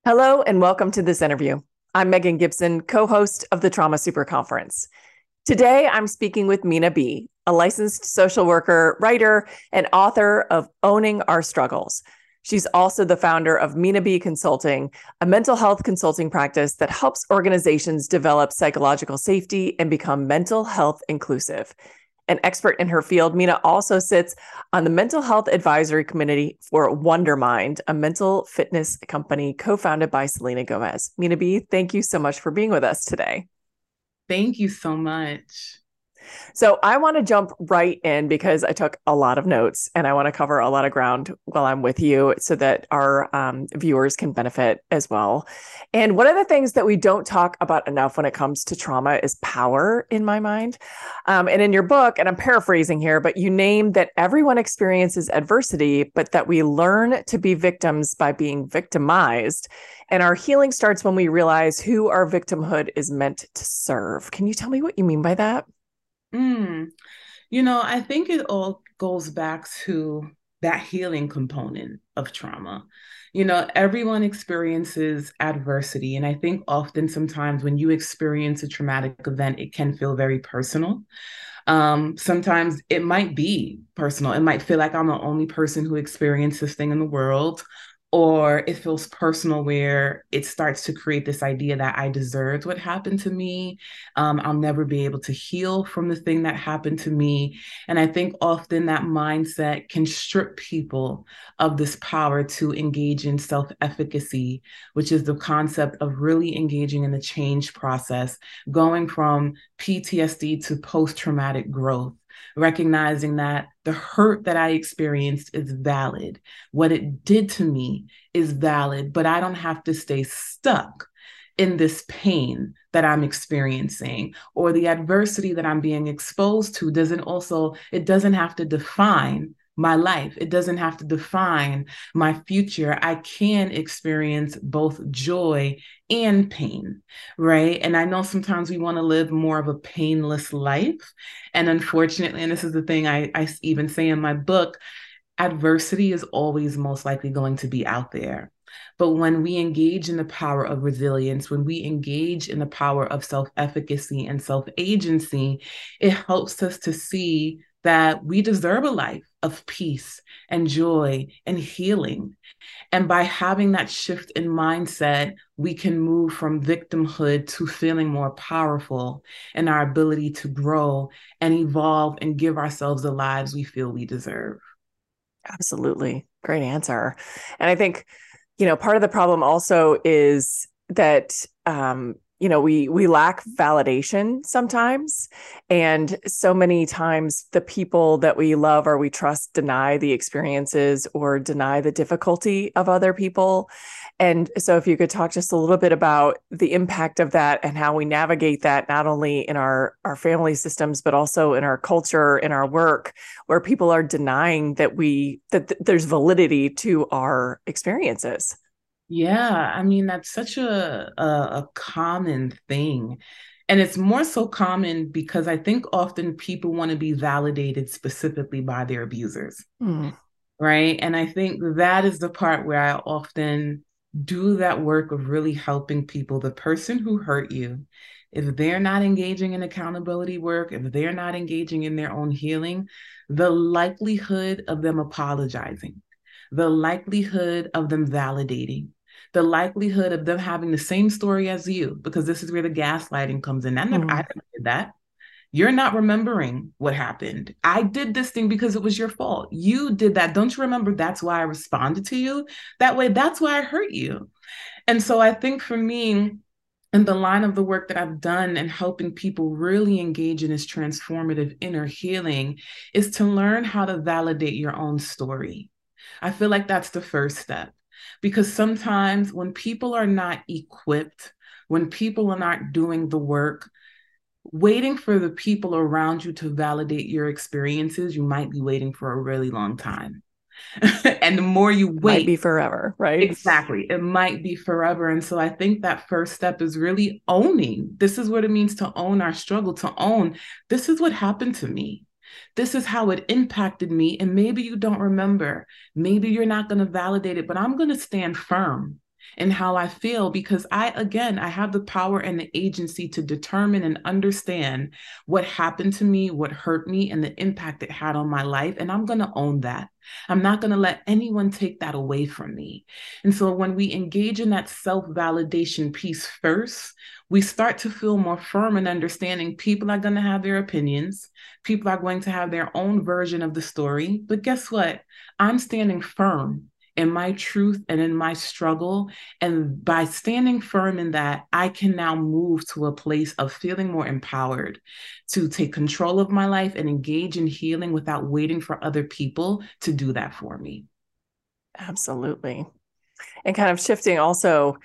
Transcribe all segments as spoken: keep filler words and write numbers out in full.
Hello and welcome to this interview. I'm Megan Gibson, co-host of the Trauma Super Conference. Today, I'm speaking with Mina B., a licensed social worker, writer, and author of Owning Our Struggles. She's also the founder of Mina B. Consulting, a mental health consulting practice that helps organizations develop psychological safety and become mental health inclusive. An expert in her field, Mina also sits on the Mental Health Advisory Committee for Wondermind, a mental fitness company co-founded by Selena Gomez. Mina B., thank you so much for being with us today. Thank you so much. So I want to jump right in because I took a lot of notes and I want to cover a lot of ground while I'm with you so that our um, viewers can benefit as well. And one of the things that we don't talk about enough when it comes to trauma is power, in my mind. Um, and in your book, and I'm paraphrasing here, but you name that everyone experiences adversity, but that we learn to be victims by being victimized. And our healing starts when we realize who our victimhood is meant to serve. Can you tell me what you mean by that? Mm. You know, I think it all goes back to that healing component of trauma. You know, everyone experiences adversity. And I think often sometimes when you experience a traumatic event, it can feel very personal. Um, sometimes it might be personal. It might feel like I'm the only person who experienced this thing in the world. Or it feels personal where it starts to create this idea that I deserved what happened to me. Um, I'll never be able to heal from the thing that happened to me. And I think often that mindset can strip people of this power to engage in self efficacy, which is the concept of really engaging in the change process, going from P T S D to post traumatic growth, recognizing that the hurt that I experienced is valid. What it did to me is valid, but I don't have to stay stuck in this pain that I'm experiencing, or the adversity that I'm being exposed to doesn't also, it doesn't have to define my life. It doesn't have to define my future. I can experience both joy and pain, right? And I know sometimes we want to live more of a painless life. And unfortunately, and this is the thing I, I even say in my book, adversity is always most likely going to be out there. But when we engage in the power of resilience, when we engage in the power of self efficacy and self agency, it helps us to see that we deserve a life of peace and joy and healing. And by having that shift in mindset, we can move from victimhood to feeling more powerful in our ability to grow and evolve and give ourselves the lives we feel we deserve. Absolutely. Great answer. And I think, you know, part of the problem also is that, um, you know, we we lack validation sometimes. And so many times the people that we love or we trust deny the experiences or deny the difficulty of other people. And so if you could talk just a little bit about the impact of that and how we navigate that, not only in our, our family systems, but also in our culture, in our work, where people are denying that we, that th- there's validity to our experiences. Yeah, I mean, that's such a, a, a common thing. And it's more so common because I think often people want to be validated specifically by their abusers, Hmm. right? And I think that is the part where I often do that work of really helping people. The person who hurt you, if they're not engaging in accountability work, if they're not engaging in their own healing, the likelihood of them apologizing, the likelihood of them validating, the likelihood of them having the same story as you, because this is where the gaslighting comes in. I never, I Hmm. never did that. You're not remembering what happened. I did this thing because it was your fault. You did that. Don't you remember? That's why I responded to you that way. That's why I hurt you. And so I think for me, in the line of the work that I've done and helping people really engage in this transformative inner healing is to learn how to validate your own story. I feel like that's the first step because sometimes when people are not equipped, when people are not doing the work, waiting for the people around you to validate your experiences, you might be waiting for a really long time. And the more you It might wait, be forever, right? exactly, it might be forever. And so I think that first step is really owning. This is what it means to own our struggle, to own this is what happened to me. This is how it impacted me. And maybe you don't remember. Maybe you're not going to validate it, but I'm going to stand firm in how I feel, because I, again, I have the power and the agency to determine and understand what happened to me, what hurt me, and the impact it had on my life. And I'm going to own that. I'm not going to let anyone take that away from me. And so when we engage in that self-validation piece first, we start to feel more firm in understanding people are going to have their opinions. People are going to have their own version of the story. But guess what? I'm standing firm in my truth and in my struggle. And by standing firm in that, I can now move to a place of feeling more empowered to take control of my life and engage in healing without waiting for other people to do that for me. Absolutely. And kind of shifting also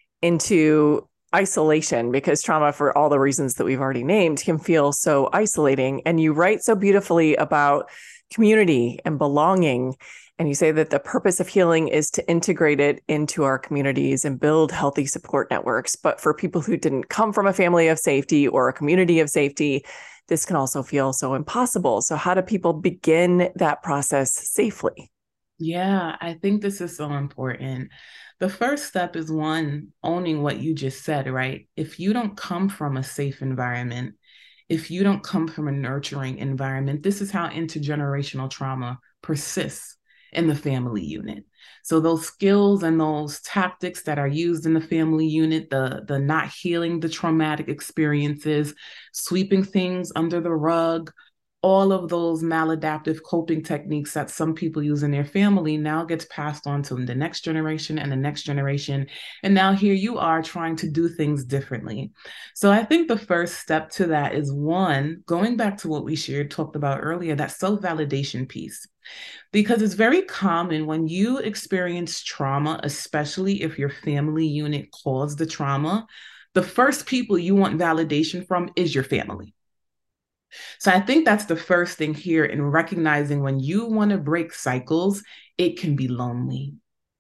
into isolation, because trauma, for all the reasons that we've already named, can feel so isolating. And you write so beautifully about community and belonging. And you say that the purpose of healing is to integrate it into our communities and build healthy support networks. But for people who didn't come from a family of safety or a community of safety, this can also feel so impossible. So how do people begin that process safely? Yeah, I think this is so important. The first step is, one, owning what you just said, right? If you don't come from a safe environment, if you don't come from a nurturing environment, this is how intergenerational trauma persists in the family unit. So those skills and those tactics that are used in the family unit, the, the not healing the traumatic experiences, sweeping things under the rug, all of those maladaptive coping techniques that some people use in their family now gets passed on to the next generation and the next generation. And now here you are trying to do things differently. So I think the first step to that is, one, going back to what we shared, talked about earlier, that self-validation piece. Because it's very common when you experience trauma, especially if your family unit caused the trauma, the first people you want validation from is your family. So I think that's the first thing here, in recognizing when you want to break cycles, it can be lonely.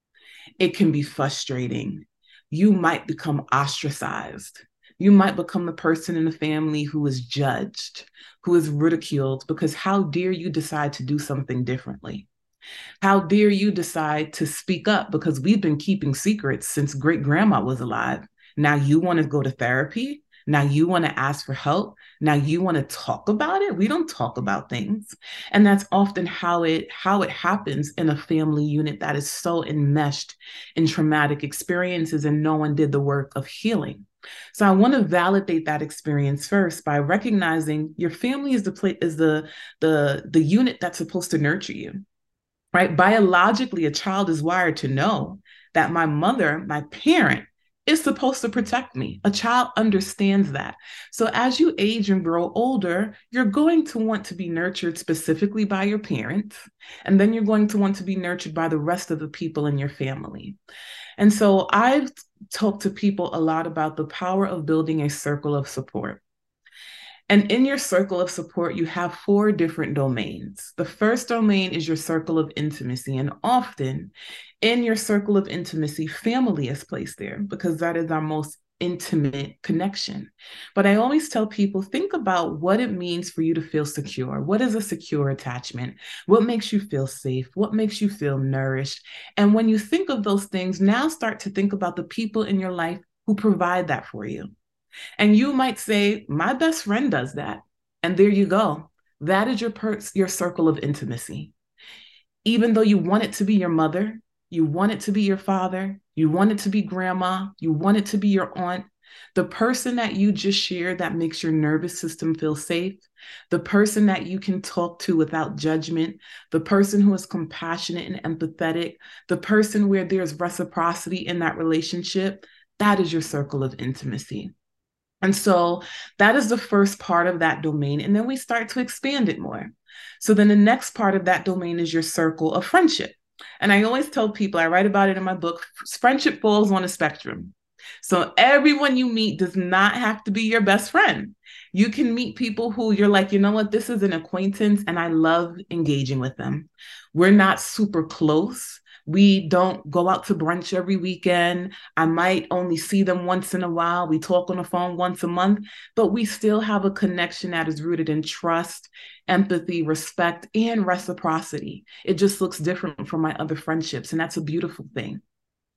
It can be frustrating. You might become ostracized. You might become the person in the family who is judged, who is ridiculed, because how dare you decide to do something differently? How dare you decide to speak up, because we've been keeping secrets since great grandma was alive. Now you want to go to therapy? Now you want to ask for help? Now you want to talk about it? We don't talk about things. And that's often how it how it happens in a family unit that is so enmeshed in traumatic experiences and no one did the work of healing. So I want to validate that experience first by recognizing your family is the place is the the the unit that's supposed to nurture you. Right? Biologically, a child is wired to know that my mother, my parent, is supposed to protect me. A child understands that. So as you age and grow older, you're going to want to be nurtured specifically by your parents, and then you're going to want to be nurtured by the rest of the people in your family. And so I've talked to people a lot about the power of building a circle of support. And in your circle of support, you have four different domains. The first domain is your circle of intimacy. And often in your circle of intimacy, family is placed there because that is our most intimate connection. But I always tell people, think about what it means for you to feel secure. What is a secure attachment? What makes you feel safe? What makes you feel nourished? And when you think of those things, now start to think about the people in your life who provide that for you. And you might say, my best friend does that. And there you go. That is your per- your circle of intimacy. Even though you want it to be your mother, you want it to be your father, you want it to be grandma, you want it to be your aunt, the person that you just shared that makes your nervous system feel safe, the person that you can talk to without judgment, the person who is compassionate and empathetic, the person where there's reciprocity in that relationship, that is your circle of intimacy. And so that is the first part of that domain. And then we start to expand it more. So then the next part of that domain is your circle of friendship. And I always tell people, I write about it in my book, friendship falls on a spectrum. So everyone you meet does not have to be your best friend. You can meet people who you're like, you know what, this is an acquaintance and I love engaging with them. We're not super close. We don't go out to brunch every weekend. I might only see them once in a while. We talk on the phone once a month, but we still have a connection that is rooted in trust, empathy, respect, and reciprocity. It just looks different from my other friendships, and that's a beautiful thing.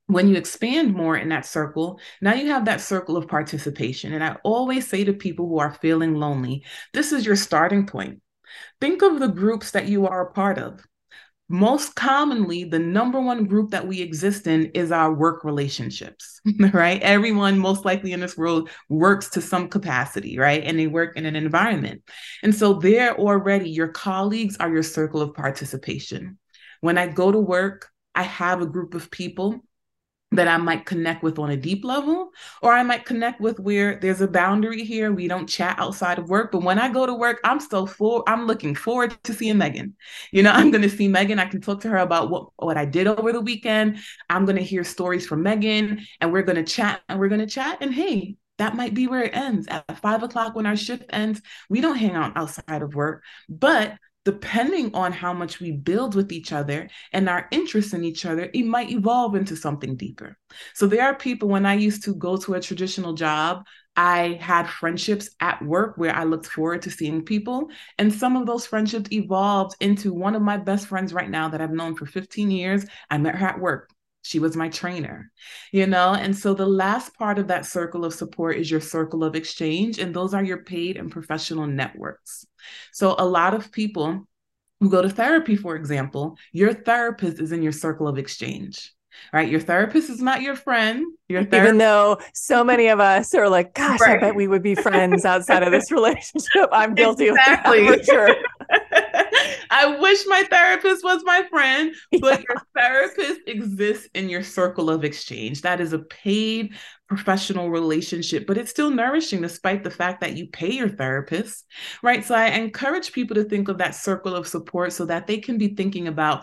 When you expand more in that circle, now you have that circle of participation. And I always say to people who are feeling lonely, this is your starting point. Think of the groups that you are a part of. Most commonly, the number one group that we exist in is our work relationships, right? Everyone most likely in this world works to some capacity, right? And they work in an environment. And so there already, your colleagues are your circle of participation. When I go to work, I have a group of people that I might connect with on a deep level, or I might connect with where there's a boundary here. We don't chat outside of work, but when I go to work, I'm still full. I'm looking forward to seeing Megan. You know, I'm going to see Megan. I can talk to her about what, what I did over the weekend. I'm going to hear stories from Megan, and we're going to chat and we're going to chat. And hey, that might be where it ends. At five o'clock when our shift ends, we don't hang out outside of work, but depending on how much we build with each other and our interest in each other, it might evolve into something deeper. So there are people, when I used to go to a traditional job, I had friendships at work where I looked forward to seeing people. And some of those friendships evolved into one of my best friends right now that I've known for fifteen years. I met her at work. She was my trainer, you know? And so the last part of that circle of support is your circle of exchange. And those are your paid and professional networks. So a lot of people who go to therapy, for example, your therapist is in your circle of exchange, right? Your therapist is not your friend. Your therapist- Even though so many of us are like, gosh, right. I bet we would be friends outside of this relationship. I'm guilty exactly. of that for sure. I wish my therapist was my friend, but yeah. Your therapist exists in your circle of exchange. That is a paid professional relationship, but it's still nourishing despite the fact that you pay your therapist, right? So I encourage people to think of that circle of support so that they can be thinking about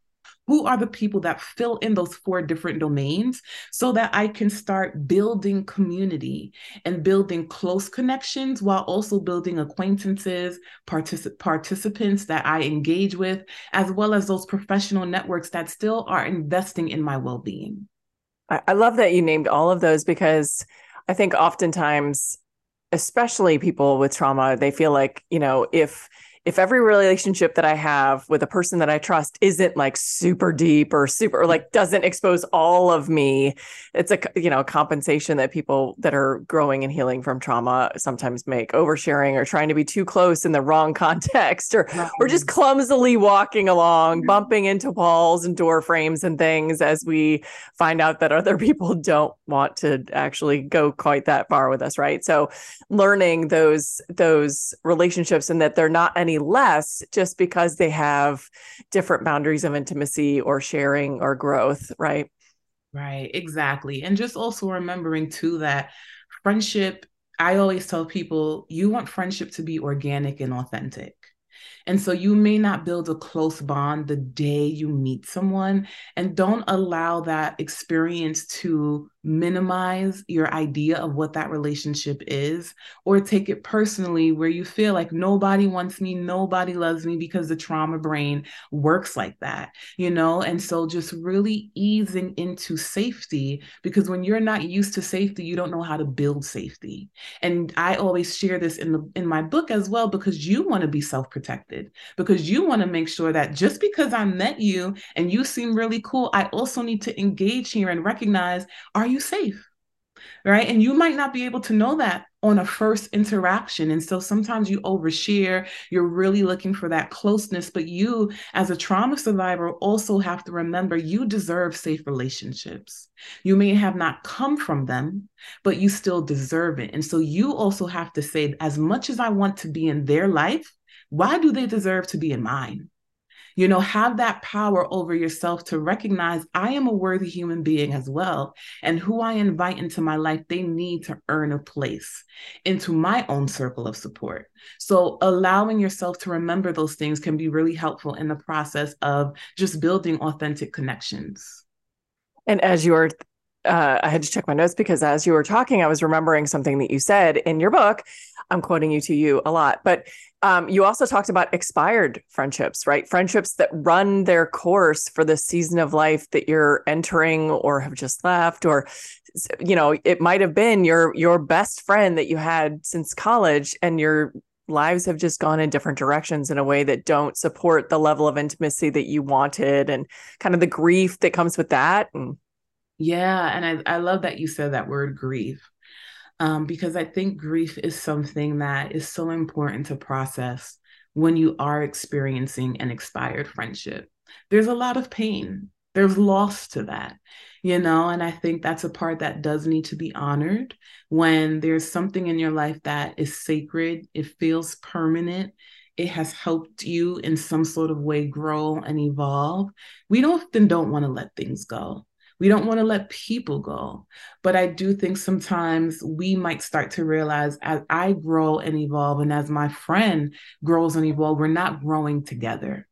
who are the people that fill in those four different domains so that I can start building community and building close connections while also building acquaintances, particip- participants that I engage with, as well as those professional networks that still are investing in my well-being. I, I love that you named all of those, because I think oftentimes, especially people with trauma, they feel like, you know, if if every relationship that I have with a person that I trust isn't like super deep or super, or like doesn't expose all of me, it's a, you know, compensation that people that are growing and healing from trauma sometimes make, oversharing or trying to be too close in the wrong context, or, right. or just clumsily walking along, bumping into walls and door frames and things as we find out that other people don't want to actually go quite that far with us. Right. So learning those, those relationships, and that they're not any less just because they have different boundaries of intimacy or sharing or growth, right? Right, exactly. And just also remembering too that friendship, I always tell people, you want friendship to be organic and authentic. And so you may not build a close bond the day you meet someone, and don't allow that experience to minimize your idea of what that relationship is, or take it personally where you feel like nobody wants me, nobody loves me, because the trauma brain works like that, you know? And so just really easing into safety, because when you're not used to safety, you don't know how to build safety. And I always share this in the in my book as well, because you want to be self-protected, because you want to make sure that just because I met you and you seem really cool, I also need to engage here and recognize, are you safe? Right? And you might not be able to know that on a first interaction. And so sometimes you overshare, you're really looking for that closeness, but you as a trauma survivor also have to remember you deserve safe relationships. You may have not come from them, but you still deserve it. And so you also have to say, as much as I want to be in their life, why do they deserve to be in mine? You know, have that power over yourself to recognize I am a worthy human being as well. And who I invite into my life, they need to earn a place into my own circle of support. So allowing yourself to remember those things can be really helpful in the process of just building authentic connections. And as you were Uh, I had to check my notes, because as you were talking, I was remembering something that you said in your book. I'm quoting you to you a lot, but um, you also talked about expired friendships, right? Friendships that run their course for the season of life that you're entering or have just left, or, you know, it might have been your, your best friend that you had since college, and your lives have just gone in different directions in a way that don't support the level of intimacy that you wanted, and kind of the grief that comes with that. And Yeah, and I, I love that you said that word grief, um, because I think grief is something that is so important to process when you are experiencing an expired friendship. There's a lot of pain, there's loss to that, you know, and I think that's a part that does need to be honored when there's something in your life that is sacred, it feels permanent. It has helped you in some sort of way grow and evolve. We often don't want to let things go. We don't want to let people go. But I do think sometimes we might start to realize as I grow and evolve, and as my friend grows and evolve, we're not growing together.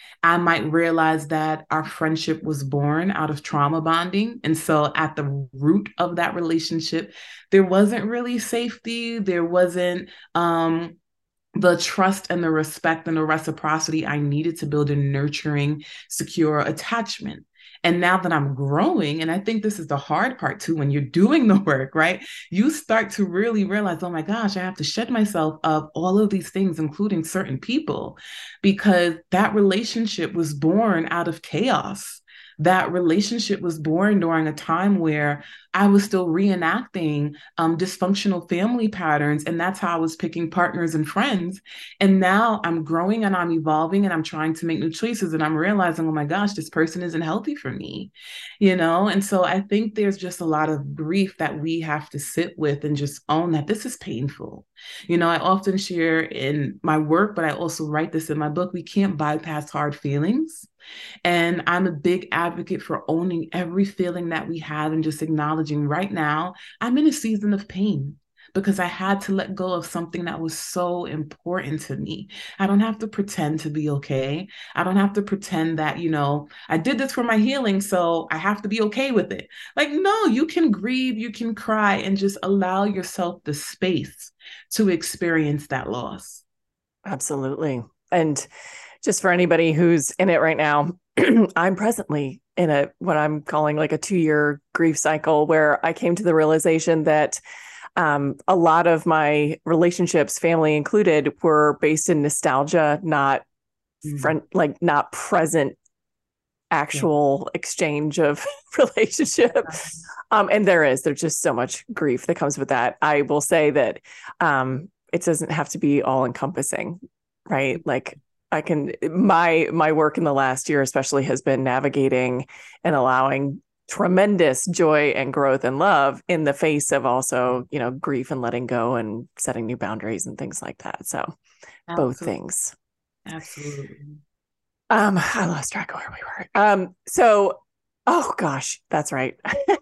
I might realize that our friendship was born out of trauma bonding. And so at the root of that relationship, there wasn't really safety. There wasn't um, the trust and the respect and the reciprocity I needed to build a nurturing, secure attachment. And now that I'm growing, and I think this is the hard part too, when you're doing the work, right? You start to really realize, oh my gosh, I have to shed myself of all of these things, including certain people, because that relationship was born out of chaos. That relationship was born during a time where I was still reenacting um, dysfunctional family patterns. And that's how I was picking partners and friends. And now I'm growing and I'm evolving and I'm trying to make new choices. And I'm realizing, oh my gosh, this person isn't healthy for me, you know? And so I think there's just a lot of grief that we have to sit with and just own that this is painful. You know, I often share in my work, but I also write this in my book, we can't bypass hard feelings. And I'm a big advocate for owning every feeling that we have and just acknowledging right now, I'm in a season of pain because I had to let go of something that was so important to me. I don't have to pretend to be okay. I don't have to pretend that, you know, I did this for my healing, so I have to be okay with it. Like, no, you can grieve, you can cry, and just allow yourself the space to experience that loss. Absolutely. And just for anybody who's in it right now, I'm presently in a what I'm calling like a two-year grief cycle where I came to the realization that um, a lot of my relationships, family included, were based in nostalgia, not Mm. friend, like not present Yeah. actual exchange of relationship. Um, and there is, there's just so much grief that comes with that. I will say that um, it doesn't have to be all encompassing, right? Like I can, my, my work in the last year, especially has been navigating and allowing tremendous joy and growth and love in the face of also, you know, grief and letting go and setting new boundaries and things like that. So both Absolutely. things. Absolutely. Um, I lost track of where we were. Um, so, oh gosh, that's right.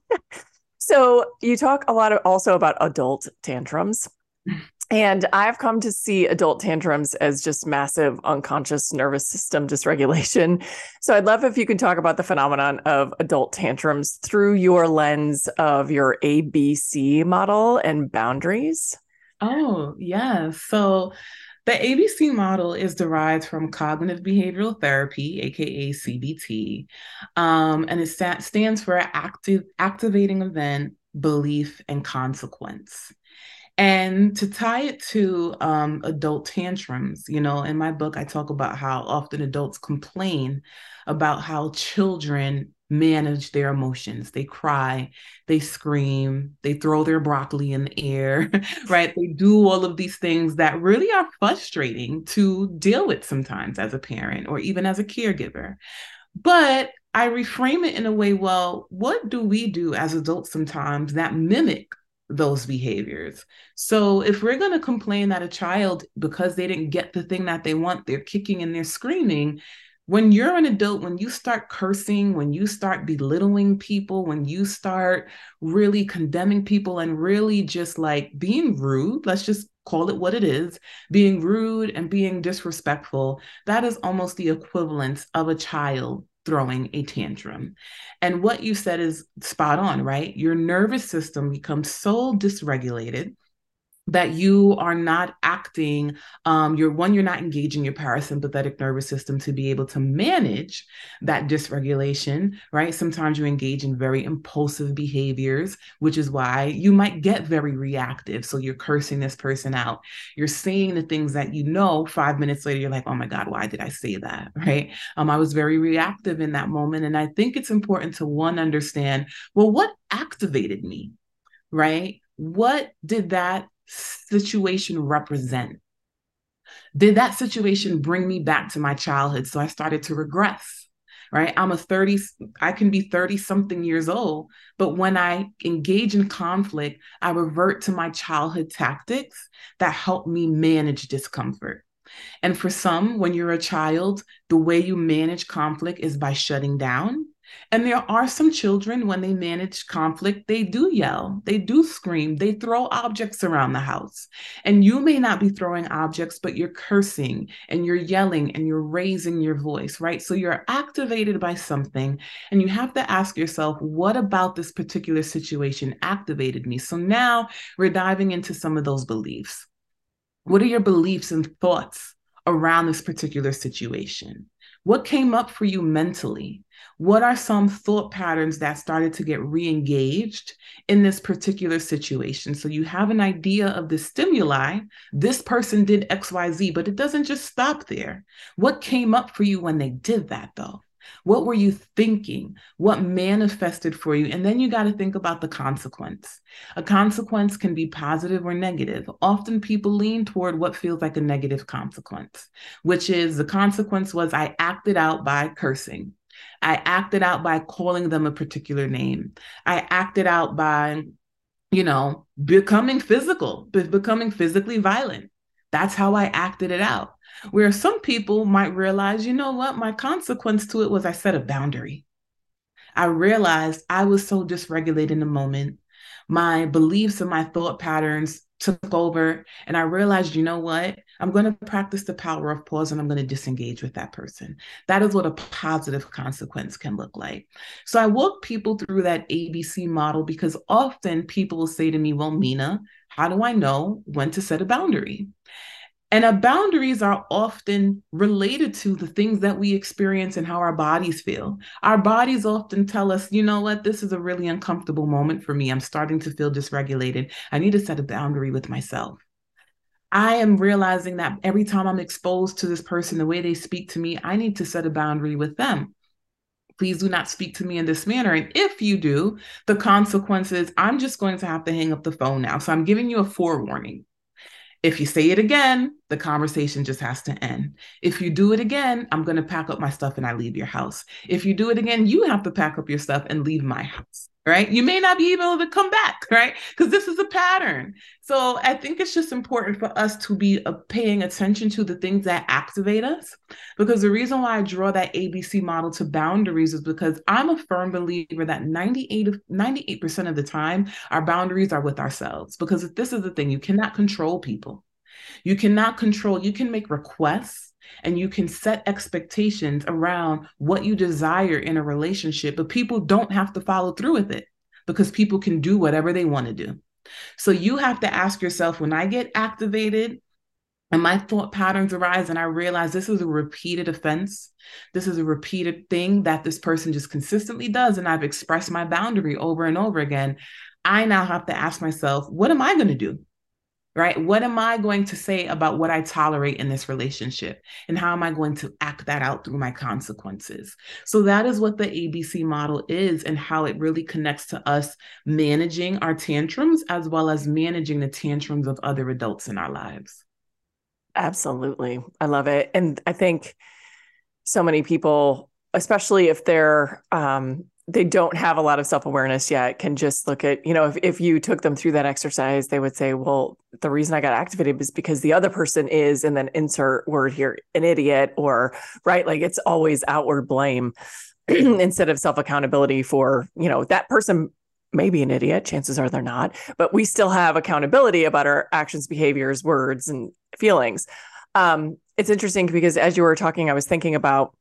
So you talk a lot of, also about adult tantrums. And I've come to see adult tantrums as just massive unconscious nervous system dysregulation. So I'd love if you could talk about the phenomenon of adult tantrums through your lens of your A B C model and boundaries. Oh, yeah. So the A B C model is derived from cognitive behavioral therapy, aka C B T, um, and it sta- stands for active activating event, belief, and consequence. And to tie it to um, adult tantrums, you know, in my book, I talk about how often adults complain about how children manage their emotions. They cry, they scream, they throw their broccoli in the air, right? They do all of these things that really are frustrating to deal with sometimes as a parent or even as a caregiver. But I reframe it in a way, well, what do we do as adults sometimes that mimic those behaviors? So if we're going to complain that a child, because they didn't get the thing that they want, they're kicking and they're screaming, when you're an adult, when you start cursing, when you start belittling people, when you start really condemning people and really just like being rude, let's just call it what it is, being rude and being disrespectful, that is almost the equivalent of a child throwing a tantrum. And what you said is spot on, right? Your nervous system becomes so dysregulated that you are not acting, um, you're one, you're not engaging your parasympathetic nervous system to be able to manage that dysregulation, right? Sometimes you engage in very impulsive behaviors, which is why you might get very reactive. So you're cursing this person out. You're saying the things that you know, five minutes later, you're like, oh my God, why did I say that, right? Um, I was very reactive in that moment. And I think it's important to, one, understand, well, what activated me, right? What did that situation represent? Did that situation bring me back to my childhood? So I started to regress, right? I'm a thirty, I can be thirty something years old, but when I engage in conflict, I revert to my childhood tactics that help me manage discomfort. And for some, when you're a child, the way you manage conflict is by shutting down. And there are some children, when they manage conflict, they do yell, they do scream, they throw objects around the house. And you may not be throwing objects, but you're cursing and you're yelling and you're raising your voice, right? So you're activated by something. And you have to ask yourself, what about this particular situation activated me? So now we're diving into some of those beliefs. What are your beliefs and thoughts around this particular situation? What came up for you mentally? What are some thought patterns that started to get re-engaged in this particular situation? So you have an idea of the stimuli. This person did X Y Z, but it doesn't just stop there. What came up for you when they did that, though? What were you thinking? What manifested for you? And then you got to think about the consequence. A consequence can be positive or negative. Often people lean toward what feels like a negative consequence, which is the consequence was I acted out by cursing. I acted out by calling them a particular name. I acted out by, you know, becoming physical, becoming physically violent. That's how I acted it out. Where some people might realize, you know what, my consequence to it was I set a boundary. I realized I was so dysregulated in the moment. My beliefs and my thought patterns took over. And I realized, you know what, I'm going to practice the power of pause and I'm going to disengage with that person. That is what a positive consequence can look like. So I walk people through that A B C model because often people will say to me, well, Mina, how do I know when to set a boundary? And our boundaries are often related to the things that we experience and how our bodies feel. Our bodies often tell us, you know what, this is a really uncomfortable moment for me. I'm starting to feel dysregulated. I need to set a boundary with myself. I am realizing that every time I'm exposed to this person, the way they speak to me, I need to set a boundary with them. Please do not speak to me in this manner. And if you do, the consequences, I'm just going to have to hang up the phone now. So I'm giving you a forewarning. If you say it again, the conversation just has to end. If you do it again, I'm going to pack up my stuff and I leave your house. If you do it again, you have to pack up your stuff and leave my house, right? You may not be able to come back, right? Because this is a pattern. So I think it's just important for us to be uh, paying attention to the things that activate us. Because the reason why I draw that A B C model to boundaries is because I'm a firm believer that ninety-eight, ninety-eight percent of the time, our boundaries are with ourselves. Because this is the thing, you cannot control people. You cannot control, you can make requests and you can set expectations around what you desire in a relationship, but people don't have to follow through with it because people can do whatever they want to do. So you have to ask yourself, when I get activated and my thought patterns arise and I realize this is a repeated offense, this is a repeated thing that this person just consistently does, and I've expressed my boundary over and over again, I now have to ask myself, what am I going to do? Right? What am I going to say about what I tolerate in this relationship? And how am I going to act that out through my consequences? So that is what the A B C model is and how it really connects to us managing our tantrums as well as managing the tantrums of other adults in our lives. Absolutely. I love it. And I think so many people, especially if they're, um, they don't have a lot of self-awareness yet, can just look at, you know, if, if you took them through that exercise, they would say, well, the reason I got activated is because the other person is, and then insert word here, an idiot, or right. Like it's always outward blame instead of self-accountability for, you know, that person may be an idiot. Chances are they're not, but we still have accountability about our actions, behaviors, words, and feelings. Um, it's interesting because as you were talking, I was thinking about,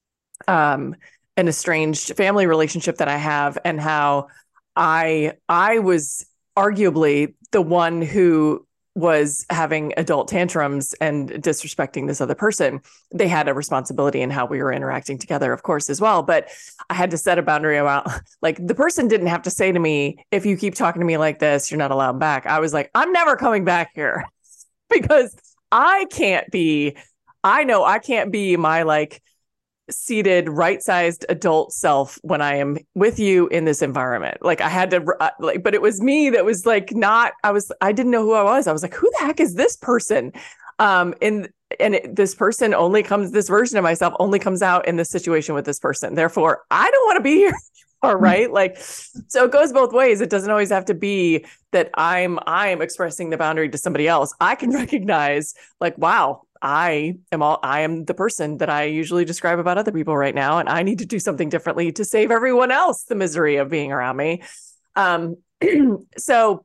um, an estranged family relationship that I have and how I I was arguably the one who was having adult tantrums and disrespecting this other person, they had a responsibility in how we were interacting together, of course, as well. But I had to set a boundary about, like, the person didn't have to say to me, if you keep talking to me like this, you're not allowed back. I was like, I'm never coming back here because I can't be, I know I can't be my like seated right-sized adult self when I am with you in this environment. Like I had to uh, like, but it was me that was like, not, I was, I didn't know who I was. I was like, who the heck is this person? Um, and, and it, this person only comes, this version of myself only comes out in this situation with this person. Therefore, I don't want to be here. All right. Like, so it goes both ways. It doesn't always have to be that I'm, I'm expressing the boundary to somebody else. I can recognize like, wow, I am all, I am the person that I usually describe about other people right now. And I need to do something differently to save everyone else the misery of being around me. Um, so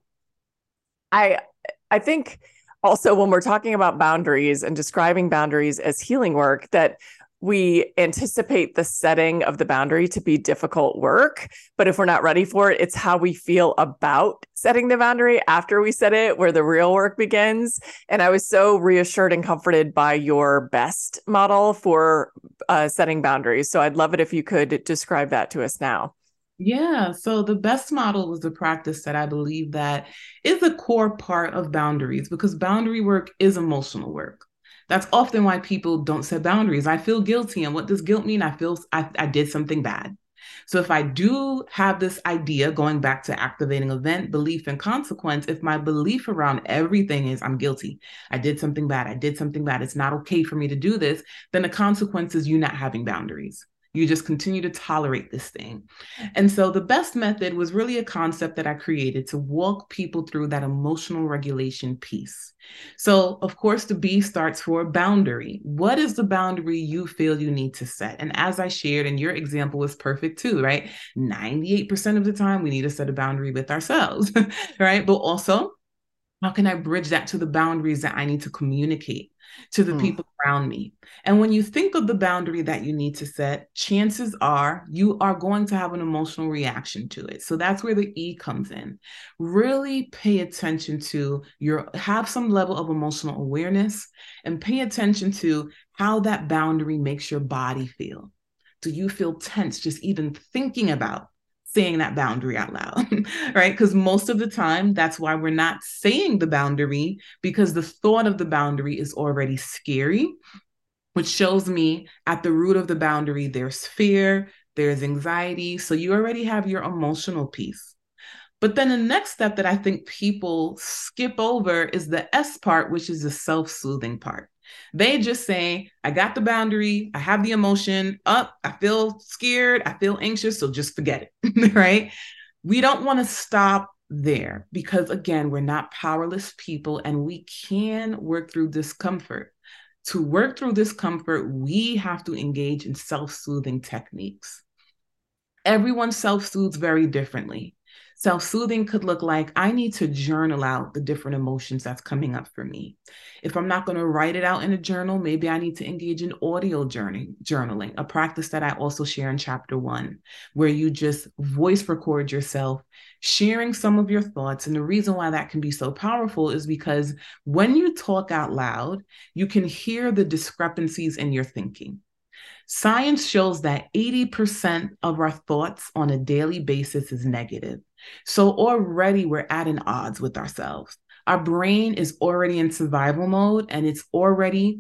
I, I think also when we're talking about boundaries and describing boundaries as healing work, that we anticipate the setting of the boundary to be difficult work, but if we're not ready for it, it's how we feel about setting the boundary after we set it, where the real work begins. And I was so reassured and comforted by your BEST model for uh, setting boundaries. So I'd love it if you could describe that to us now. Yeah, so the BEST model was the practice that I believe that is a core part of boundaries, because boundary work is emotional work. That's often why people don't set boundaries. I feel guilty. And what does guilt mean? I feel I, I did something bad. So if I do have this idea, going back to activating event, belief, and consequence, if my belief around everything is I'm guilty, I did something bad, I did something bad, it's not okay for me to do this, then the consequence is you not having boundaries. You just continue to tolerate this thing. And so the BEST method was really a concept that I created to walk people through that emotional regulation piece. So, of course, the B starts for boundary. What is the boundary you feel you need to set? And as I shared, and your example was perfect too, right? ninety-eight percent of the time, we need to set a boundary with ourselves, right? But also, how can I bridge that to the boundaries that I need to communicate to the mm. people around me? And when you think of the boundary that you need to set, chances are you are going to have an emotional reaction to it. So that's where the E comes in. Really pay attention to your, have some level of emotional awareness and pay attention to how that boundary makes your body feel. Do you feel tense just even thinking about saying that boundary out loud, right? Because most of the time, that's why we're not saying the boundary, because the thought of the boundary is already scary, which shows me at the root of the boundary, there's fear, there's anxiety. So you already have your emotional piece. But then the next step that I think people skip over is the S part, which is the self-soothing part. They just say, I got the boundary, I have the emotion, up, oh, I feel scared, I feel anxious, so just forget it, right? We don't want to stop there because, again, we're not powerless people and we can work through discomfort. To work through discomfort, we have to engage in self-soothing techniques. Everyone self-soothes very differently. Self-soothing could look like, I need to journal out the different emotions that's coming up for me. If I'm not going to write it out in a journal, maybe I need to engage in audio journaling, journaling, a practice that I also share in chapter one, where you just voice record yourself, sharing some of your thoughts. And the reason why that can be so powerful is because when you talk out loud, you can hear the discrepancies in your thinking. Science shows that eighty percent of our thoughts on a daily basis is negative. So already we're at an odds with ourselves. Our brain is already in survival mode and it's already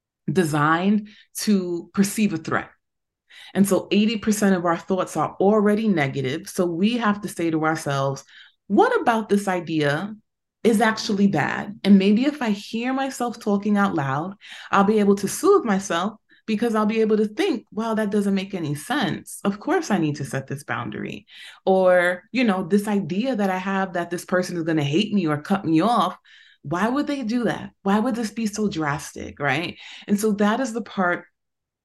designed to perceive a threat. And so eighty percent of our thoughts are already negative. So we have to say to ourselves, what about this idea is actually bad? And maybe if I hear myself talking out loud, I'll be able to soothe myself, because I'll be able to think, wow, that doesn't make any sense. Of course I need to set this boundary. Or, you know, this idea that I have that this person is going to hate me or cut me off, why would they do that? Why would this be so drastic, right? And so that is the part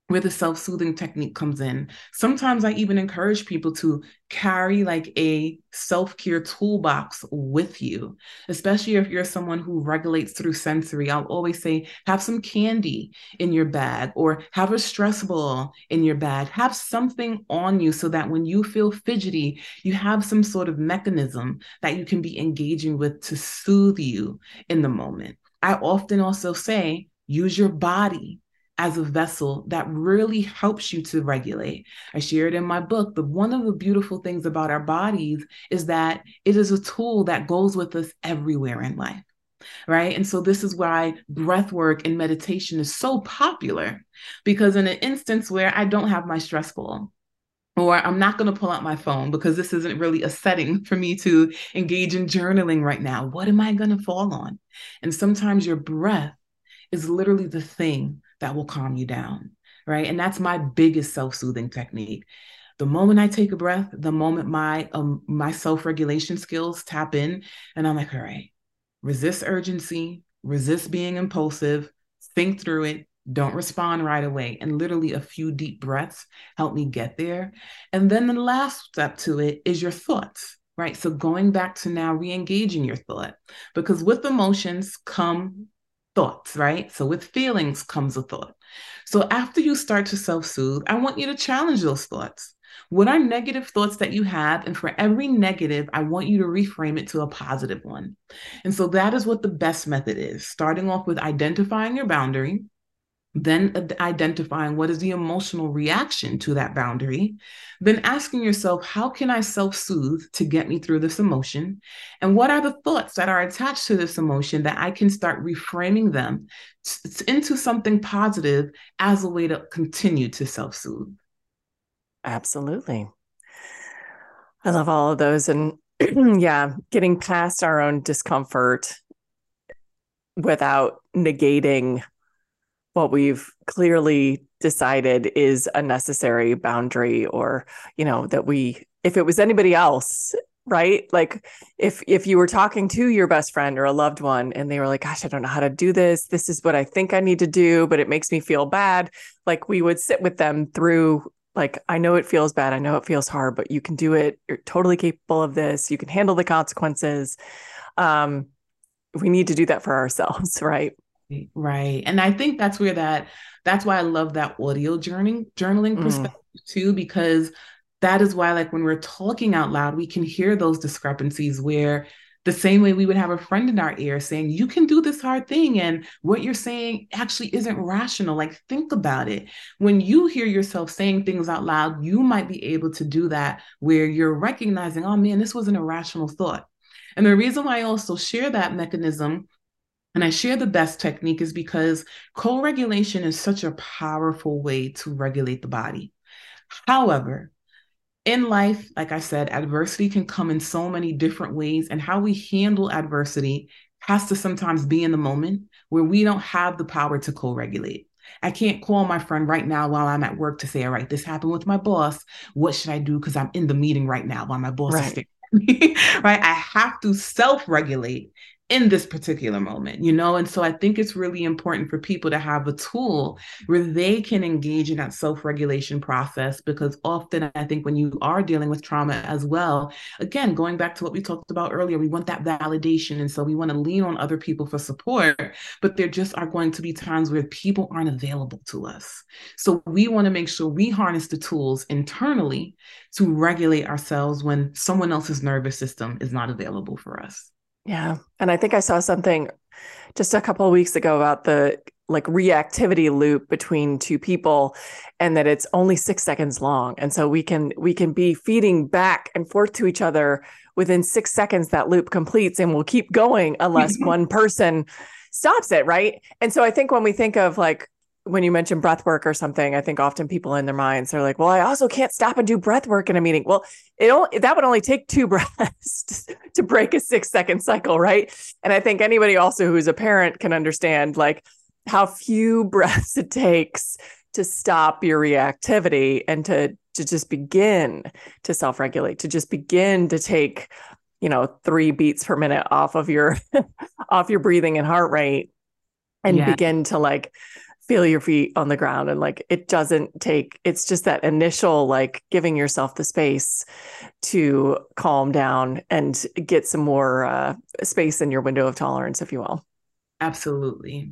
where the self-soothing technique comes in. Sometimes I even encourage people to carry like a self-care toolbox with you, especially if you're someone who regulates through sensory. I'll always say, have some candy in your bag, or have a stress ball in your bag. Have something on you so that when you feel fidgety, you have some sort of mechanism that you can be engaging with to soothe you in the moment. I often also say, use your body as a vessel that really helps you to regulate. I shared in my book that one of the beautiful things about our bodies is that it is a tool that goes with us everywhere in life, right? And so this is why breath work and meditation is so popular, because in an instance where I don't have my stress ball, or I'm not going to pull out my phone because this isn't really a setting for me to engage in journaling right now, what am I going to fall on? And sometimes your breath is literally the thing that will calm you down, right? And that's my biggest self-soothing technique. The moment I take a breath, the moment my um, my self-regulation skills tap in, and I'm like, all right, resist urgency, resist being impulsive, think through it, don't respond right away. And literally a few deep breaths help me get there. And then the last step to it is your thoughts, right? So going back to now re-engaging your thought, because with emotions come thoughts, right? So with feelings comes a thought. So after you start to self-soothe, I want you to challenge those thoughts. What are negative thoughts that you have? And for every negative, I want you to reframe it to a positive one. And so that is what the best method is, starting off with identifying your boundary, then identifying what is the emotional reaction to that boundary, then asking yourself, how can I self-soothe to get me through this emotion? And what are the thoughts that are attached to this emotion that I can start reframing them t- into something positive as a way to continue to self-soothe? Absolutely. I love all of those. And yeah, getting past our own discomfort without negating what we've clearly decided is a necessary boundary, or, you know, that we, if it was anybody else, right? Like if, if you were talking to your best friend or a loved one and they were like, gosh, I don't know how to do this. This is what I think I need to do, but it makes me feel bad. Like we would sit with them through, like, I know it feels bad. I know it feels hard, but you can do it. You're totally capable of this. You can handle the consequences. Um, we need to do that for ourselves, right? Right. And I think that's where that, that's why I love that audio journaling, journaling perspective mm. too, because that is why, like, when we're talking out loud, we can hear those discrepancies where the same way we would have a friend in our ear saying, you can do this hard thing, and what you're saying actually isn't rational. Like, think about it. When you hear yourself saying things out loud, you might be able to do that where you're recognizing, oh man, this wasn't a rational thought. And the reason why I also share that mechanism and I share the best technique is because co-regulation is such a powerful way to regulate the body. However, in life, like I said, adversity can come in so many different ways, and how we handle adversity has to sometimes be in the moment where we don't have the power to co-regulate. I can't call my friend right now while I'm at work to say, all right, this happened with my boss. What should I do? Because I'm in the meeting right now while my boss right. is staring at me, right? I have to self-regulate in this particular moment, you know? And so I think it's really important for people to have a tool where they can engage in that self-regulation process, because often I think when you are dealing with trauma as well, again, going back to what we talked about earlier, we want that validation. And so we want to lean on other people for support, but there just are going to be times where people aren't available to us. So we want to make sure we harness the tools internally to regulate ourselves when someone else's nervous system is not available for us. Yeah. And I think I saw something just a couple of weeks ago about the like reactivity loop between two people, and that it's only six seconds long. And so we can, we can be feeding back and forth to each other within six seconds, that loop completes, and we'll keep going unless one person stops it. Right. And so I think when we think of, like, when you mention breath work or something, I think often people in their minds are like, well, I also can't stop and do breath work in a meeting. Well, it only, that would only take two breaths to break a six second cycle. Right. And I think anybody also who's a parent can understand, like, how few breaths it takes to stop your reactivity and to, to just begin to self-regulate, to just begin to take, you know, three beats per minute off of your, off your breathing and heart rate, and yeah. begin to, like, feel your feet on the ground. And like, it doesn't take, it's just that initial, like giving yourself the space to calm down and get some more uh, space in your window of tolerance, if you will. Absolutely.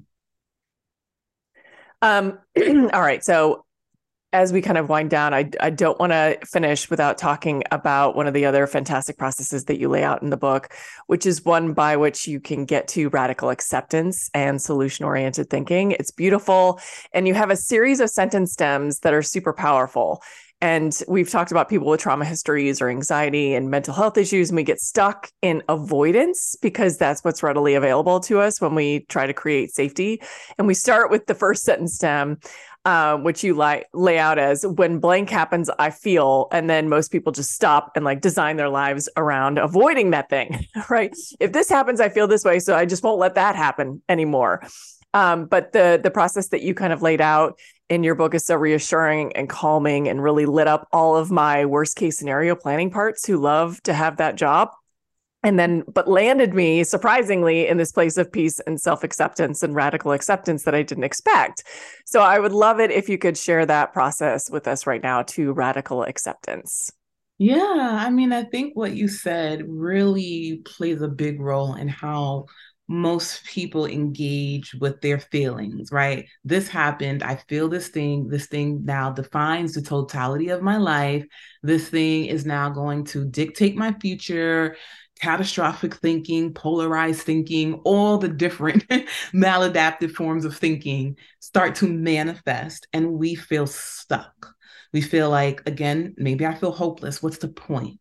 Um, all right. So as we kind of wind down, I, I don't want to finish without talking about one of the other fantastic processes that you lay out in the book, which is one by which you can get to radical acceptance and solution-oriented thinking. It's beautiful. And you have a series of sentence stems that are super powerful. And we've talked about people with trauma histories or anxiety and mental health issues, and we get stuck in avoidance because that's what's readily available to us when we try to create safety. And we start with the first sentence stem, uh, which you li- lay out as when blank happens, I feel, and then most people just stop and like design their lives around avoiding that thing, right? If this happens, I feel this way, so I just won't let that happen anymore. Um, but the the process that you kind of laid out in your book is so reassuring and calming and really lit up all of my worst case scenario planning parts who love to have that job. And then, but landed me surprisingly in this place of peace and self-acceptance and radical acceptance that I didn't expect. So I would love it if you could share that process with us right now to radical acceptance. Yeah, I mean, I think what you said really plays a big role in how most people engage with their feelings, right? This happened. I feel this thing. This thing now defines the totality of my life. This thing is now going to dictate my future. Catastrophic thinking, polarized thinking, all the different maladaptive forms of thinking start to manifest, and we feel stuck. We feel like, again, maybe I feel hopeless. What's the point?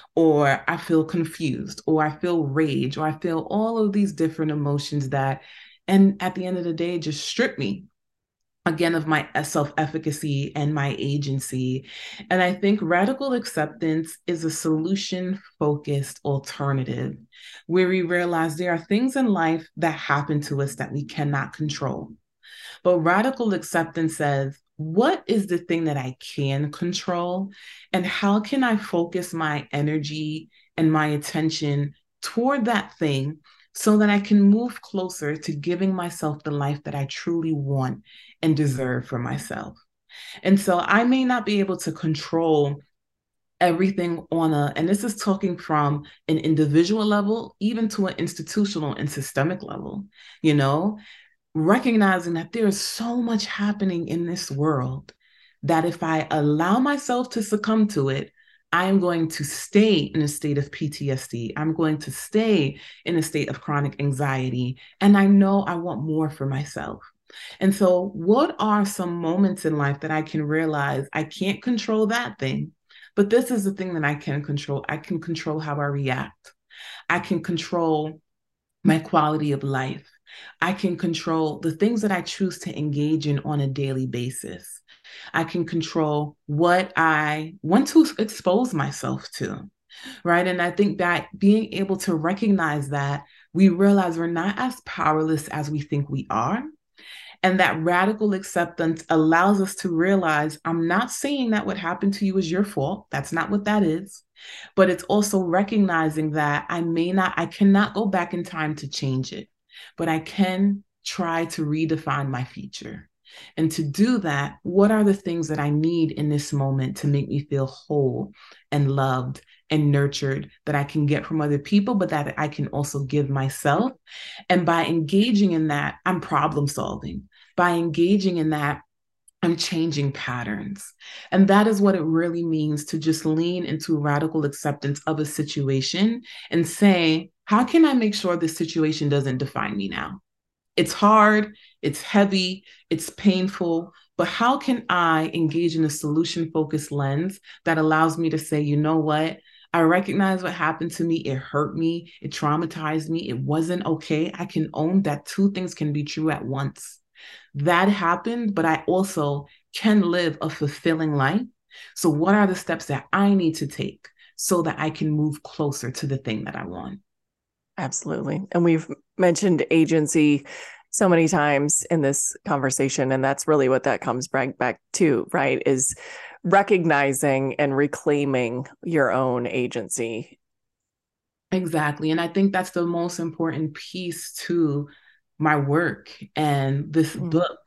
Or I feel confused, or I feel rage, or I feel all of these different emotions that, and at the end of the day, just strip me again of my self-efficacy and my agency. And I think radical acceptance is a solution-focused alternative where we realize there are things in life that happen to us that we cannot control. But radical acceptance says, what is the thing that I can control? And how can I focus my energy and my attention toward that thing so that I can move closer to giving myself the life that I truly want and deserve for myself? And so I may not be able to control everything on a, and this is talking from an individual level, even to an institutional and systemic level, you know, recognizing that there is so much happening in this world that if I allow myself to succumb to it, I am going to stay in a state of P T S D. I'm going to stay in a state of chronic anxiety. And I know I want more for myself. And so, what are some moments in life that I can realize I can't control that thing, but this is the thing that I can control? I can control how I react. I can control my quality of life. I can control the things that I choose to engage in on a daily basis. I can control what I want to expose myself to, right? And I think that being able to recognize that, we realize we're not as powerless as we think we are. And that radical acceptance allows us to realize, I'm not saying that what happened to you is your fault. That's not what that is. But it's also recognizing that I may not, I cannot go back in time to change it, but I can try to redefine my future. And to do that, what are the things that I need in this moment to make me feel whole and loved and nurtured that I can get from other people, but that I can also give myself? And by engaging in that, I'm problem solving. By engaging in that, I'm changing patterns. And that is what it really means to just lean into radical acceptance of a situation and say, how can I make sure this situation doesn't define me now? It's hard, it's heavy, it's painful, but how can I engage in a solution-focused lens that allows me to say, you know what? I recognize what happened to me. It hurt me. It traumatized me. It wasn't okay. I can own that two things can be true at once. That happened, but I also can live a fulfilling life. So what are the steps that I need to take so that I can move closer to the thing that I want? Absolutely. And we've mentioned agency so many times in this conversation, and that's really what that comes back to, right? Is recognizing and reclaiming your own agency. Exactly. And I think that's the most important piece to my work and this mm. book.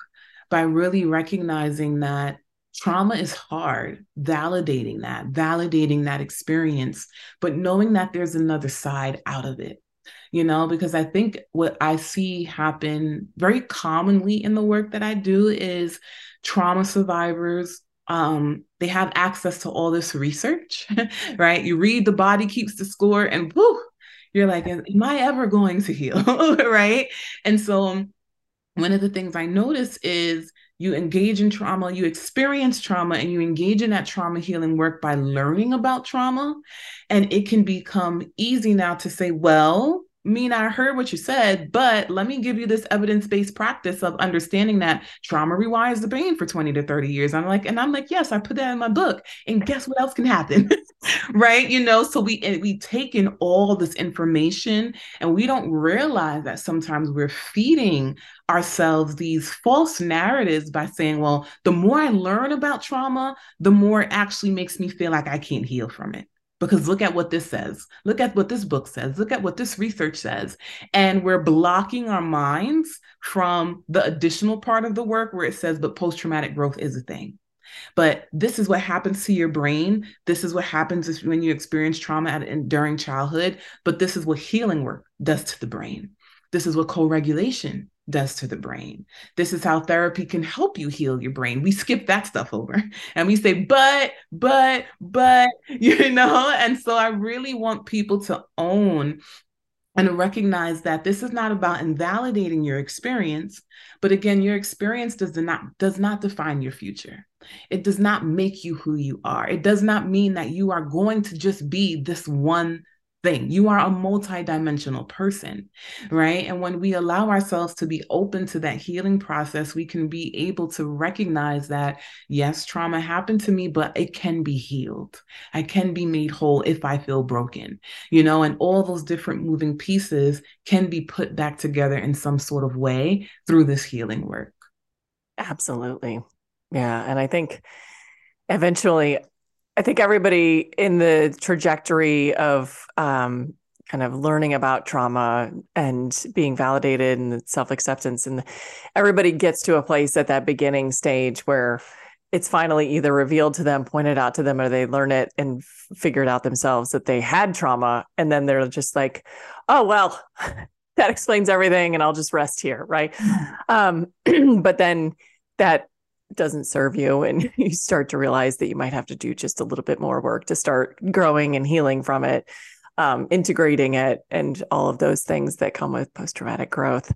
by really recognizing that trauma is hard, validating that, validating that experience, but knowing that there's another side out of it. You know, because I think what I see happen very commonly in the work that I do is trauma survivors, um, they have access to all this research, right? You read The Body Keeps the Score and whoo, you're like, am I ever going to heal? Right? And so one of the things I notice is you engage in trauma, you experience trauma, and you engage in that trauma healing work by learning about trauma. And it can become easy now to say, well, Mina, I heard what you said, but let me give you this evidence-based practice of understanding that trauma rewires the brain for twenty to thirty years. I'm like, and I'm like, yes, I put that in my book. And guess what else can happen? Right? You know, so we we take in all this information and we don't realize that sometimes we're feeding ourselves these false narratives by saying, well, the more I learn about trauma, the more it actually makes me feel like I can't heal from it. Because look at what this says. Look at what this book says. Look at what this research says. And we're blocking our minds from the additional part of the work where it says, but post-traumatic growth is a thing. But this is what happens to your brain. This is what happens when you experience trauma at, during childhood. But this is what healing work does to the brain. This is what co-regulation does to the brain. This is how therapy can help you heal your brain. We skip that stuff over and we say, but, but, but, you know, and so I really want people to own and recognize that this is not about invalidating your experience, but again, your experience does not, does not define your future. It does not make you who you are. It does not mean that you are going to just be this one thing. You are a multidimensional person, right? And when we allow ourselves to be open to that healing process, we can be able to recognize that, yes, trauma happened to me, but it can be healed. I can be made whole if I feel broken, you know, and all those different moving pieces can be put back together in some sort of way through this healing work. Absolutely. Yeah. And I think eventually, I think everybody in the trajectory of um, kind of learning about trauma and being validated and self-acceptance, and everybody gets to a place at that beginning stage where it's finally either revealed to them, pointed out to them, or they learn it and f- figure it out themselves that they had trauma. And then they're just like, oh, well, that explains everything and I'll just rest here. Right. Um, but then that doesn't serve you, and you start to realize that you might have to do just a little bit more work to start growing and healing from it, um, integrating it, and all of those things that come with post-traumatic growth.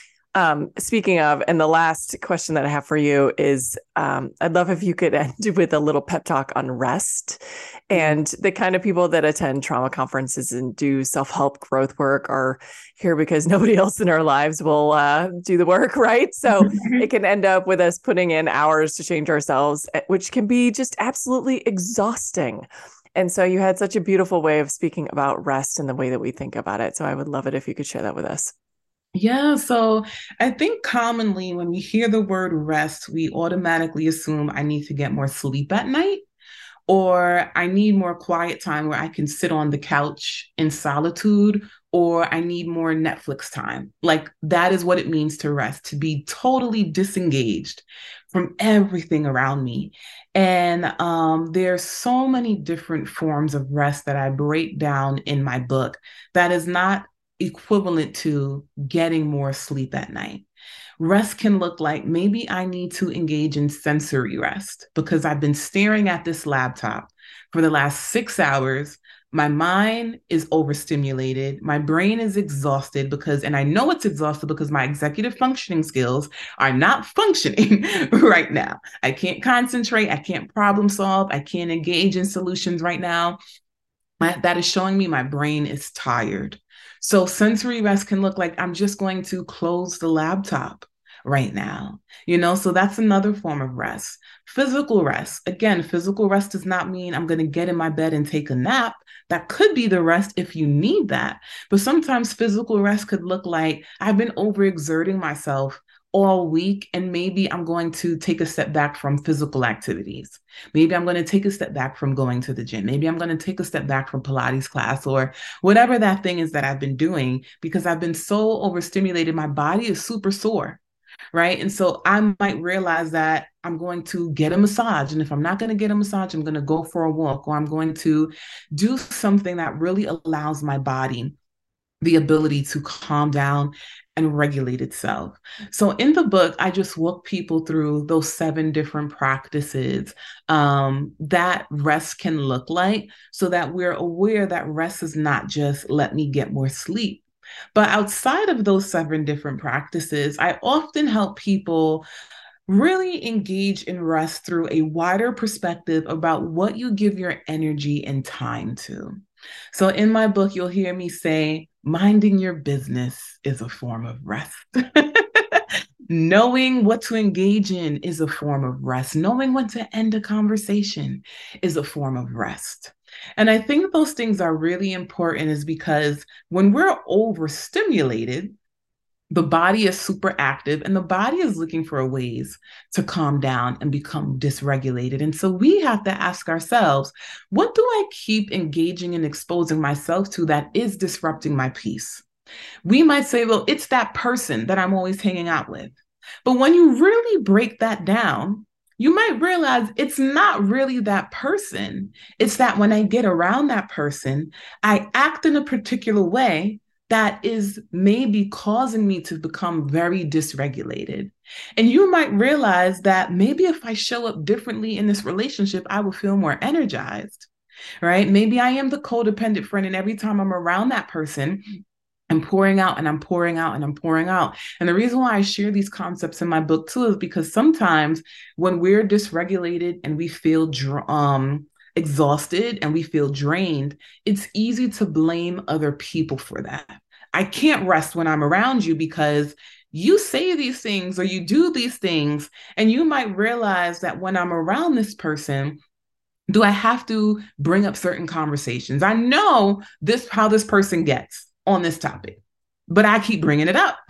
Um, speaking of, and the last question that I have for you is, um, I'd love if you could end with a little pep talk on rest. And the kind of people that attend trauma conferences and do self-help growth work are here because nobody else in our lives will uh, do the work, right? So it can end up with us putting in hours to change ourselves, which can be just absolutely exhausting. And so you had such a beautiful way of speaking about rest and the way that we think about it. So I would love it if you could share that with us. Yeah, so I think commonly when we hear the word rest, we automatically assume I need to get more sleep at night, or I need more quiet time where I can sit on the couch in solitude, or I need more Netflix time. Like that is what it means to rest, to be totally disengaged from everything around me. And um, there's so many different forms of rest that I break down in my book that is not equivalent to getting more sleep at night. Rest can look like maybe I need to engage in sensory rest because I've been staring at this laptop for the last six hours. My mind is overstimulated. My brain is exhausted because, and I know it's exhausted because my executive functioning skills are not functioning right now. I can't concentrate. I can't problem solve. I can't engage in solutions right now. My, that is showing me my brain is tired. So sensory rest can look like I'm just going to close the laptop right now, you know, so that's another form of rest. Physical rest, again, physical rest does not mean I'm going to get in my bed and take a nap. That could be the rest if you need that. But sometimes physical rest could look like I've been overexerting myself all week, and maybe I'm going to take a step back from physical activities. Maybe I'm going to take a step back from going to the gym. Maybe I'm going to take a step back from Pilates class or whatever that thing is that I've been doing because I've been so overstimulated. My body is super sore. right? And so I might realize that I'm going to get a massage. And if I'm not going to get a massage, I'm going to go for a walk, or I'm going to do something that really allows my body the ability to calm down and regulate itself. So in the book, I just walk people through those seven different practices um, that rest can look like, so that we're aware that rest is not just let me get more sleep. But outside of those seven different practices, I often help people really engage in rest through a wider perspective about what you give your energy and time to. So in my book, you'll hear me say, minding your business is a form of rest. Knowing what to engage in is a form of rest. Knowing when to end a conversation is a form of rest. And I think those things are really important, is because when we're overstimulated, the body is super active, and the body is looking for ways to calm down and become dysregulated. And so we have to ask ourselves, what do I keep engaging and exposing myself to that is disrupting my peace? We might say, well, it's that person that I'm always hanging out with. But when you really break that down, you might realize it's not really that person. It's that when I get around that person, I act in a particular way that is maybe causing me to become very dysregulated. And you might realize that maybe if I show up differently in this relationship, I will feel more energized, right? Maybe I am the codependent friend, and every time I'm around that person, I'm pouring out and I'm pouring out and I'm pouring out. And the reason why I share these concepts in my book too is because sometimes when we're dysregulated and we feel um, exhausted and we feel drained, it's easy to blame other people for that. I can't rest when I'm around you because you say these things or you do these things. And you might realize that when I'm around this person, do I have to bring up certain conversations? I know this how this person gets on this topic, but I keep bringing it up.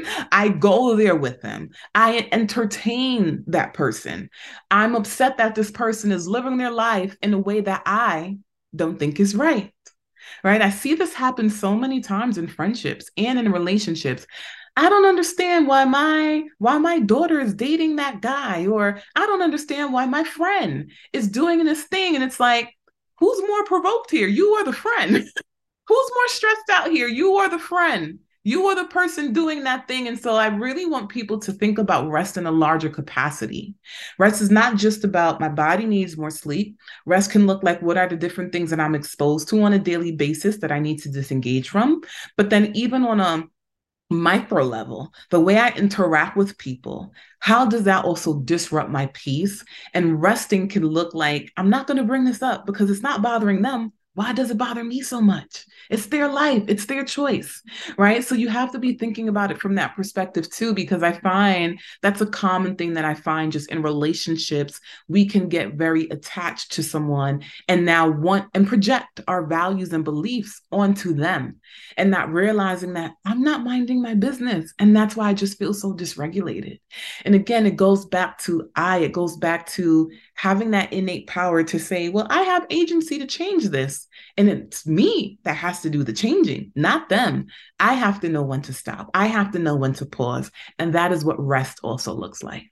I go there with them. I entertain that person. I'm upset that this person is living their life in a way that I don't think is right. Right? I see this happen so many times in friendships and in relationships. I don't understand why my why my daughter is dating that guy, or I don't understand why my friend is doing this thing. And it's like, who's more provoked here? You or the friend? Who's more stressed out here? You or the friend? You are the person doing that thing. And so I really want people to think about rest in a larger capacity. Rest is not just about my body needs more sleep. Rest can look like, what are the different things that I'm exposed to on a daily basis that I need to disengage from? But then even on a micro level, the way I interact with people, how does that also disrupt my peace? And resting can look like, I'm not going to bring this up because it's not bothering them. Why does it bother me so much? It's their life, it's their choice, right? So you have to be thinking about it from that perspective too, because I find that's a common thing that I find just in relationships. We can get very attached to someone and now want and project our values and beliefs onto them, and not realizing that I'm not minding my business. And that's why I just feel so dysregulated. And again, it goes back to I, it goes back to having that innate power to say, well, I have agency to change this. And it's me that has to do the changing, not them. I have to know when to stop. I have to know when to pause. And that is what rest also looks like.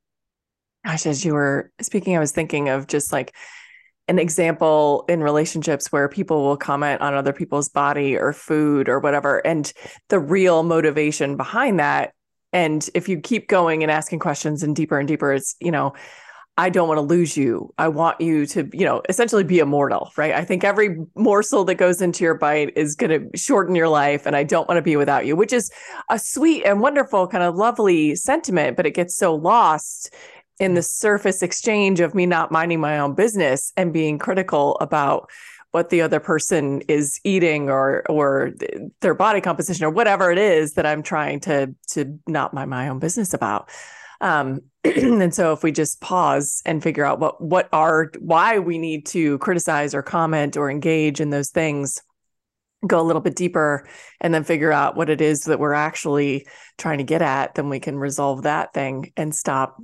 Gosh, as you were speaking, I was thinking of just like an example in relationships where people will comment on other people's body or food or whatever, and the real motivation behind that. And if you keep going and asking questions and deeper and deeper, it's, you know, I don't want to lose you. I want you to, you know, essentially be immortal, right? I think every morsel that goes into your bite is going to shorten your life, and I don't want to be without you, which is a sweet and wonderful kind of lovely sentiment, but it gets so lost in the surface exchange of me not minding my own business and being critical about what the other person is eating or or their body composition or whatever it is that I'm trying to to not mind my own business about. Um, and so if we just pause and figure out what what are why we need to criticize or comment or engage in those things, go a little bit deeper, and then figure out what it is that we're actually trying to get at, then we can resolve that thing and stop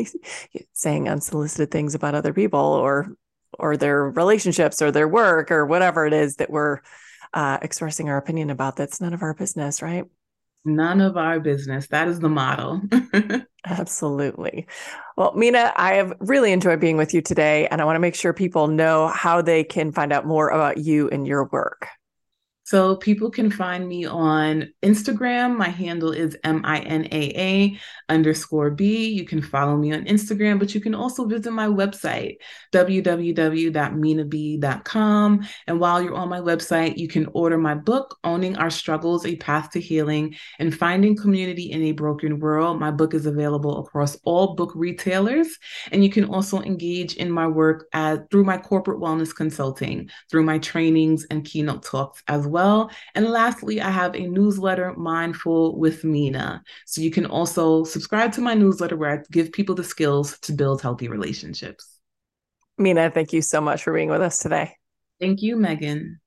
saying unsolicited things about other people or or their relationships or their work or whatever it is that we're uh, expressing our opinion about. That's none of our business, right? none of our business. That is the motto. Absolutely. Well, Mina, I have really enjoyed being with you today, and I want to make sure people know how they can find out more about you and your work. So people can find me on Instagram. My handle is M I N A A underscore B. You can follow me on Instagram, but you can also visit my website, w w w dot mina b dot com. And while you're on my website, you can order my book, Owning Our Struggles, A Path to Healing and Finding Community in a Broken World. My book is available across all book retailers. And you can also engage in my work as, through my corporate wellness consulting, through my trainings and keynote talks as well. Well. And lastly, I have a newsletter, Mindful with Mina. So you can also subscribe to my newsletter where I give people the skills to build healthy relationships. Mina, thank you so much for being with us today. Thank you, Megan.